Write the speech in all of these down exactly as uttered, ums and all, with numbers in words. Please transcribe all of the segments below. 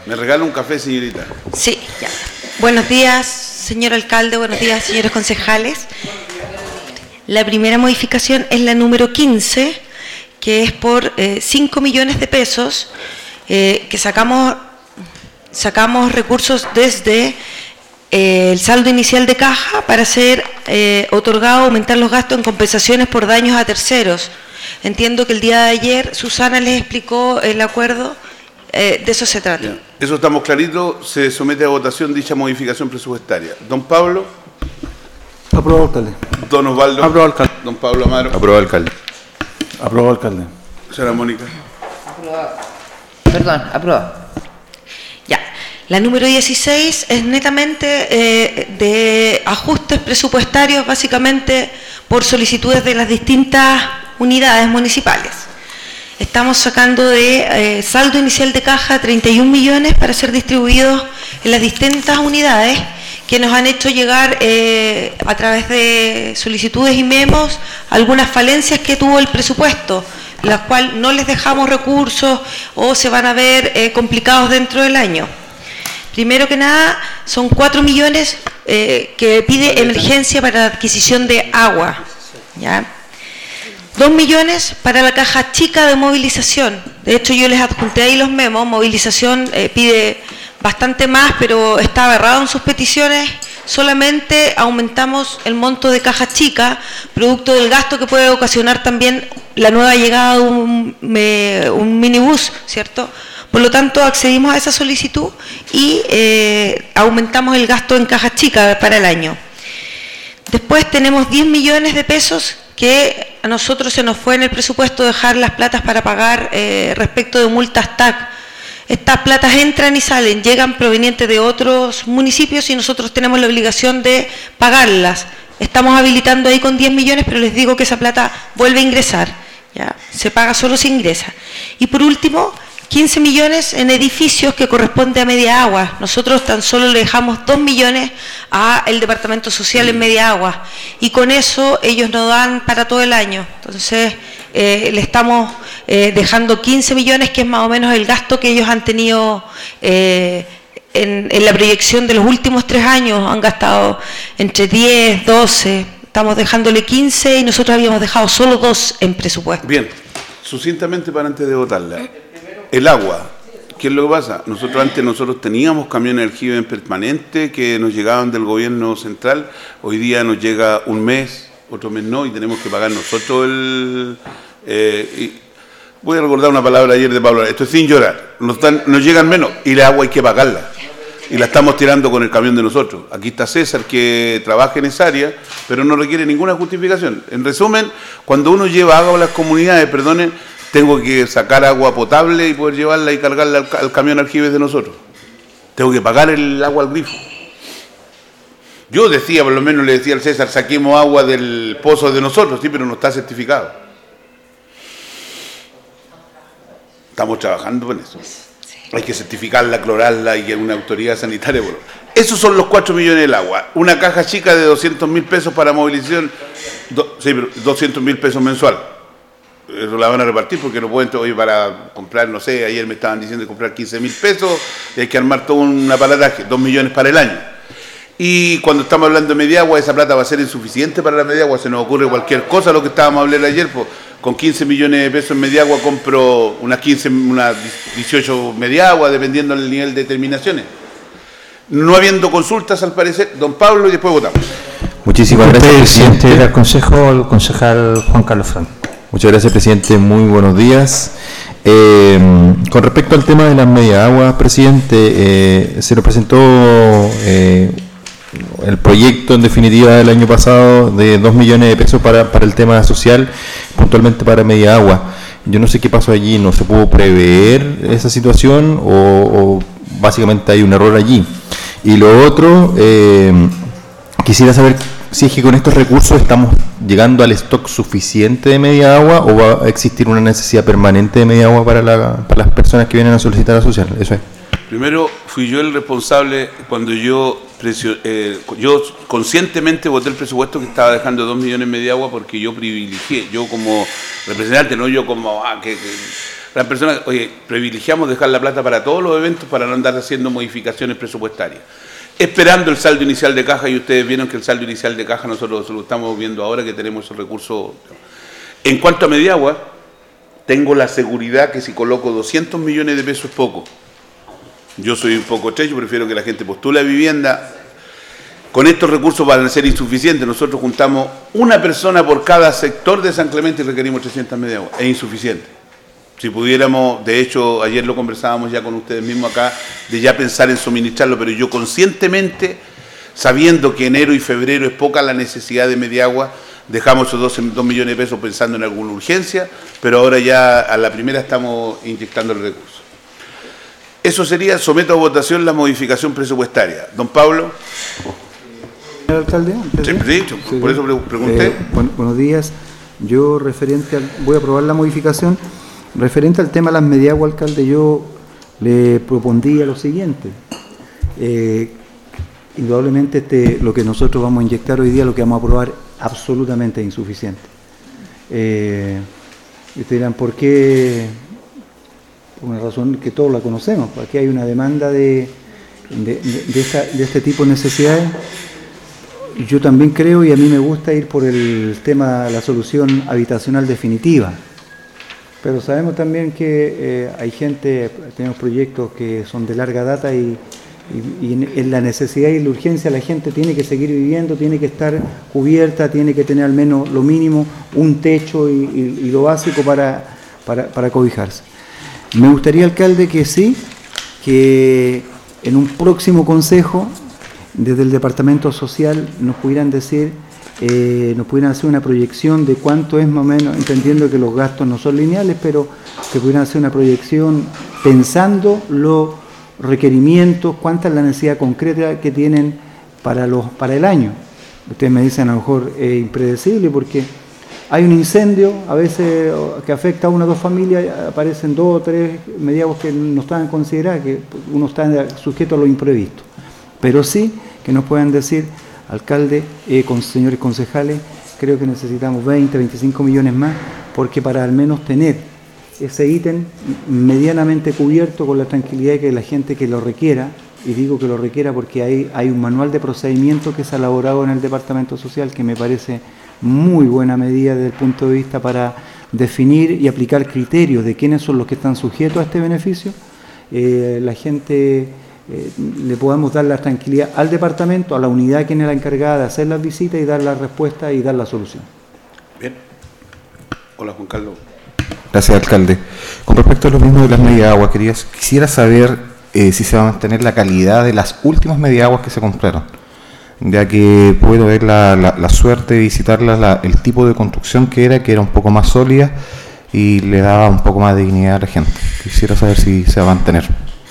¿Me regala un café, señorita? Sí, ya. Buenos días, señor alcalde, buenos días, señores concejales. La primera modificación es la número quince, que es por eh, cinco millones de pesos, eh, que sacamos, sacamos recursos desde eh, el saldo inicial de caja para ser eh, otorgado, aumentar los gastos en compensaciones por daños a terceros. Entiendo que el día de ayer Susana les explicó el acuerdo, eh, de eso se trata. Bien. Eso estamos claritos, se somete a votación dicha modificación presupuestaria. Don Pablo. Aprobado, alcalde. Don Osvaldo. Aprobado, alcalde. Don Pablo Amaro. Aprobado, alcalde. Aprobado, alcalde. Señora Mónica. Aprobado. Perdón, aprobado. Ya. La número dieciséis es netamente eh, de ajustes presupuestarios, básicamente por solicitudes de las distintas unidades municipales. Estamos sacando de eh, saldo inicial de caja treinta y un millones para ser distribuidos en las distintas unidades que nos han hecho llegar eh, a través de solicitudes y memos algunas falencias que tuvo el presupuesto, las cuales no les dejamos recursos o se van a ver eh, complicados dentro del año. Primero que nada, son cuatro millones eh, que pide emergencia para la adquisición de agua, ¿ya? Dos millones para la caja chica de movilización. De hecho, yo les adjunté ahí los memos. Movilización eh, pide bastante más, pero está errado en sus peticiones. Solamente aumentamos el monto de caja chica, producto del gasto que puede ocasionar también la nueva llegada de un, me, un minibús, ¿cierto? Por lo tanto, accedimos a esa solicitud y eh, aumentamos el gasto en caja chica para el año. Después tenemos diez millones de pesos que a nosotros se nos fue en el presupuesto dejar las platas para pagar eh, respecto de multas T A C. Estas platas entran y salen, llegan provenientes de otros municipios y nosotros tenemos la obligación de pagarlas. Estamos habilitando ahí con diez millones, pero les digo que esa plata vuelve a ingresar, ¿ya? Se paga solo si ingresa. Y por último, quince millones en edificios que corresponde a Media Agua. Nosotros tan solo le dejamos dos millones al Departamento Social en Media Agua y con eso ellos nos dan para todo el año. Entonces eh, le estamos eh, dejando quince millones, que es más o menos el gasto que ellos han tenido eh, en, en la proyección de los últimos tres años. Han gastado entre diez, doce, estamos dejándole quince y nosotros habíamos dejado solo dos en presupuesto. Bien, sucintamente para antes de votarla. El agua, ¿qué es lo que pasa? Nosotros antes nosotros teníamos camiones de aljibe permanente que nos llegaban del gobierno central. Hoy día nos llega un mes, otro mes no, y tenemos que pagar nosotros el... Eh, y voy a recordar una palabra ayer de Pablo, esto es sin llorar, nos, dan, nos llegan menos y el agua hay que pagarla. Y la estamos tirando con el camión de nosotros. Aquí está César, que trabaja en esa área, pero no requiere ninguna justificación. En resumen, cuando uno lleva agua a las comunidades, perdonen, tengo que sacar agua potable y poder llevarla y cargarla al, al camión aljibe de nosotros. Tengo que pagar el agua al grifo. Yo decía, por lo menos le decía al César, saquemos agua del pozo de nosotros, sí, pero no está certificado. Estamos trabajando con eso. Hay que certificarla, clorarla y que una autoridad sanitaria. Bueno, esos son los cuatro millones del agua. Una caja chica de doscientos mil pesos para movilización, do, sí, pero doscientos mil pesos mensual. Eso la van a repartir porque no pueden hoy para comprar, no sé, ayer me estaban diciendo de comprar quince mil pesos y hay que armar todo un aparataje, dos millones para el año. Y cuando estamos hablando de Mediagua, esa plata va a ser insuficiente para la Mediagua, se nos ocurre cualquier cosa, lo que estábamos hablando ayer, pues, con quince millones de pesos en Mediagua compro unas quince, unas dieciocho Mediagua, dependiendo del nivel de terminaciones. No habiendo consultas, al parecer, don Pablo, y después votamos. Muchísimas gracias, presidente. Del Consejo, el concejal Juan Carlos Fran. Muchas gracias, presidente. Muy buenos días. Eh, con respecto al tema de las media aguas, presidente, eh, se nos presentó eh, el proyecto en definitiva del año pasado de dos millones de pesos para, para el tema social, puntualmente para media agua. Yo no sé qué pasó allí, no se pudo prever esa situación o, o básicamente hay un error allí. Y lo otro, eh, quisiera saber si es que con estos recursos estamos llegando al stock suficiente de media agua o va a existir una necesidad permanente de media agua para, la, para las personas que vienen a solicitar a social. Eso es. Primero, fui yo el responsable cuando yo Precio, eh, yo conscientemente voté el presupuesto que estaba dejando dos millones y medio de agua porque yo privilegié, yo como representante, no yo como... Ah, que, que, las personas, oye, privilegiamos dejar la plata para todos los eventos para no andar haciendo modificaciones presupuestarias. Esperando el saldo inicial de caja, y ustedes vieron que el saldo inicial de caja nosotros lo estamos viendo ahora que tenemos esos recursos. En cuanto a Mediagua, tengo la seguridad que si coloco doscientos millones de pesos es poco. Yo soy un poco estrecho, prefiero que la gente postule a vivienda. Con estos recursos van a ser insuficientes. Nosotros juntamos una persona por cada sector de San Clemente y requerimos trescientas Mediagua. Es insuficiente. Si pudiéramos, de hecho, ayer lo conversábamos ya con ustedes mismos acá, de ya pensar en suministrarlo, pero yo conscientemente, sabiendo que enero y febrero es poca la necesidad de Mediagua, dejamos esos dos millones de pesos pensando en alguna urgencia, pero ahora ya a la primera estamos inyectando el recurso. Eso sería, someto a votación la modificación presupuestaria. Don Pablo. Señor alcalde, Siempre dicho, sí, por eso pregunté. Eh, bueno, buenos días. Yo referente al, voy a aprobar la modificación. Referente al tema de las Mediagua, alcalde, yo le propondría lo siguiente. Eh, indudablemente este, lo que nosotros vamos a inyectar hoy día, lo que vamos a aprobar, absolutamente insuficiente. Eh, y ustedes dirán, ¿por qué? Por una razón que todos la conocemos, porque hay una demanda de, de, de, de, esta, de este tipo de necesidades. Yo también creo, y a mí me gusta ir por el tema de la solución habitacional definitiva. Pero sabemos también que eh, hay gente, tenemos proyectos que son de larga data y, y, y en, en la necesidad y la urgencia la gente tiene que seguir viviendo, tiene que estar cubierta, tiene que tener al menos lo mínimo, un techo y, y, y lo básico para, para, para cobijarse. Me gustaría, alcalde, que sí, que en un próximo consejo, desde el Departamento Social, nos pudieran decir, eh, nos pudieran hacer una proyección de cuánto es más o menos, entendiendo que los gastos no son lineales, pero que pudieran hacer una proyección pensando los requerimientos, cuánta es la necesidad concreta que tienen para, los, para el año. Ustedes me dicen a lo mejor es impredecible porque hay un incendio, a veces que afecta a una o dos familias, aparecen dos o tres Mediaguas que no están consideradas, que uno está sujeto a lo imprevisto. Pero sí que nos puedan decir, alcalde, eh, con señores concejales, creo que necesitamos veinte, veinticinco millones más, porque para al menos tener ese ítem medianamente cubierto con la tranquilidad de que la gente que lo requiera, y digo que lo requiera porque hay, hay un manual de procedimiento que se ha elaborado en el Departamento Social que me parece muy buena medida desde el punto de vista para definir y aplicar criterios de quiénes son los que están sujetos a este beneficio, eh, la gente... Eh, le podamos dar la tranquilidad al departamento, a la unidad que es la encargada de hacer las visitas y dar la respuesta y dar la solución. Bien. Hola, Juan Carlos. Gracias, alcalde. Con respecto a lo mismo de las Mediaguas, quería, quisiera saber eh, si se va a mantener la calidad de las últimas Mediaguas que se compraron, ya que puedo ver la, la, la suerte de visitarlas, la, el tipo de construcción que era, que era un poco más sólida y le daba un poco más de dignidad a la gente. Quisiera saber si se va a mantener.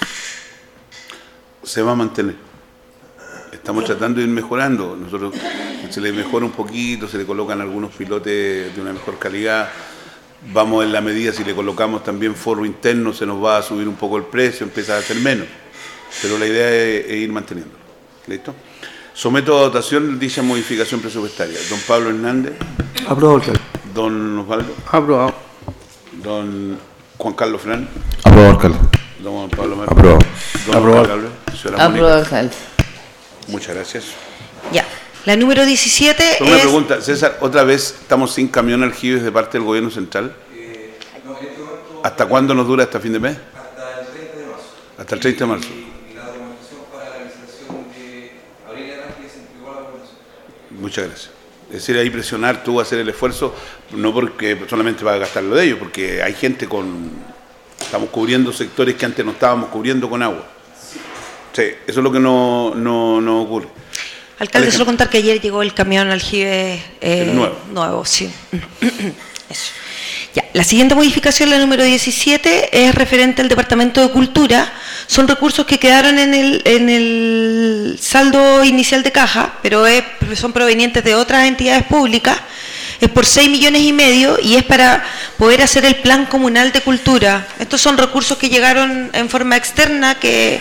Se va a mantener. Estamos tratando de ir mejorando. Nosotros se le mejora un poquito, se le colocan algunos pilotes de una mejor calidad. Vamos en la medida, si le colocamos también forro interno, se nos va a subir un poco el precio, empieza a ser menos. Pero la idea es, es ir manteniendo. ¿Listo? Someto a votación dicha modificación presupuestaria. Don Pablo Hernández. Aprobado, alcalde. Don Osvaldo. Aprobado. Don Juan Carlos Fran. Aprobado, alcalde. Don Juan Pablo Martínez. Aprobado. Don Aprobado. Alcalde. Señora Aprobado, Mónica. alcalde. Muchas gracias. Ya. La número diecisiete Una es... pregunta, César, otra vez estamos sin camión aljibes de parte del gobierno central. ¿Hasta cuándo nos dura hasta fin de mes? Hasta el treinta de marzo. Hasta el treinta de marzo. Y la documentación para la licitación de Abril Aránguiz se entregó a la gobernación. Muchas gracias. Es decir, ahí presionar tú a hacer el esfuerzo, no porque solamente va a gastar lo de ellos, porque hay gente con... Estamos cubriendo sectores que antes no estábamos cubriendo con agua. Sí, eso es lo que no, no, no ocurre. Alcalde, Alejandro. solo contar que ayer llegó el camión aljibe eh, El nuevo. nuevo, sí. Eso. Ya. La siguiente modificación, la número diecisiete, es referente al Departamento de Cultura. Son recursos que quedaron en el, en el saldo inicial de caja, pero es, son provenientes de otras entidades públicas. Es por seis millones y medio y es para poder hacer el plan comunal de cultura. Estos son recursos que llegaron en forma externa, que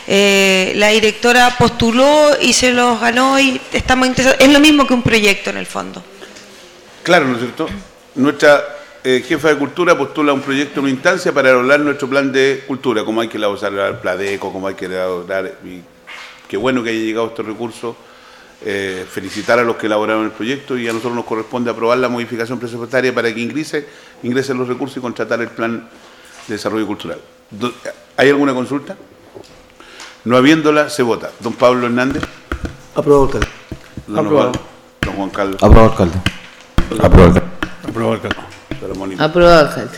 eh, la directora postuló y se los ganó y estamos interesados. Es lo mismo que un proyecto en el fondo. Claro, ¿no es cierto? Nuestra eh, jefa de cultura postula un proyecto, una instancia para elaborar nuestro plan de cultura, como hay que elaborar el Pladeco, como hay que elaborar... Y qué bueno que haya llegado este recurso. Eh, felicitar a los que elaboraron el proyecto y a nosotros nos corresponde aprobar la modificación presupuestaria para que ingrese, ingresen los recursos y contratar el plan de desarrollo cultural. ¿Hay alguna consulta? No habiéndola, se vota. Don Pablo Hernández. Aprobado, alcalde. Don Aprobado. Osvaldo. Don Juan Carlos. Aprobado, alcalde. Aprobado, alcalde. Aprobado, alcalde. Don Mónica. Aprobado, alcalde.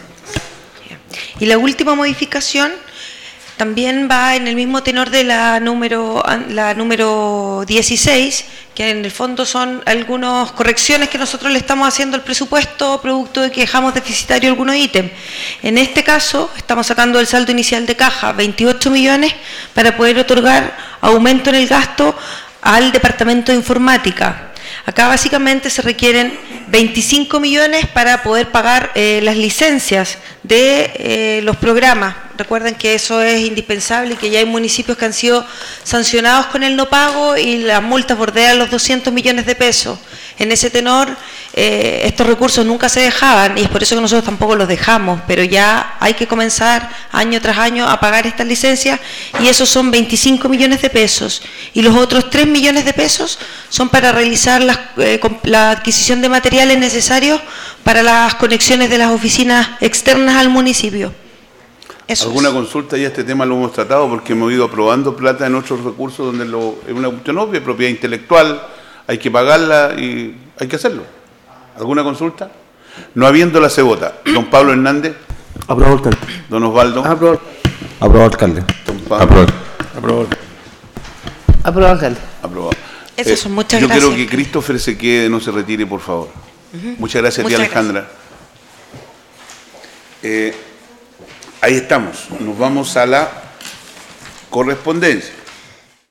Y la última modificación también va en el mismo tenor de la número, la número dieciséis, que en el fondo son algunas correcciones que nosotros le estamos haciendo al presupuesto, producto de que dejamos deficitario algunos ítems. En este caso, estamos sacando el saldo inicial de caja, veintiocho millones, para poder otorgar aumento en el gasto al Departamento de Informática. Acá básicamente se requieren veinticinco millones para poder pagar eh, las licencias de eh, los programas. Recuerden que eso es indispensable y que ya hay municipios que han sido sancionados con el no pago y las multas bordean los doscientos millones de pesos. En ese tenor, eh, estos recursos nunca se dejaban y es por eso que nosotros tampoco los dejamos, pero ya hay que comenzar año tras año a pagar estas licencias y esos son veinticinco millones de pesos. Y los otros tres millones de pesos son para realizar las, eh, la adquisición de materiales necesarios para las conexiones de las oficinas externas al municipio. Eso ¿Alguna es. consulta? Ya este tema lo hemos tratado porque hemos ido aprobando plata en otros recursos donde lo, es una cuestión obvia, propiedad intelectual, hay que pagarla y hay que hacerlo. ¿Alguna consulta? No habiéndola, se vota. Don Pablo Hernández. Aprobado, alcalde. Don Osvaldo. Aprobado. Aprobado, alcalde. Don Pablo. Aprobado. Aprobado. Aprobado, alcalde. Aprobado. Eso son, muchas yo gracias. quiero que Christopher se quede, no se retire, por favor. Uh-huh. Muchas gracias a ti, Muchas Alejandra. Eh, ahí estamos. Nos vamos a la correspondencia.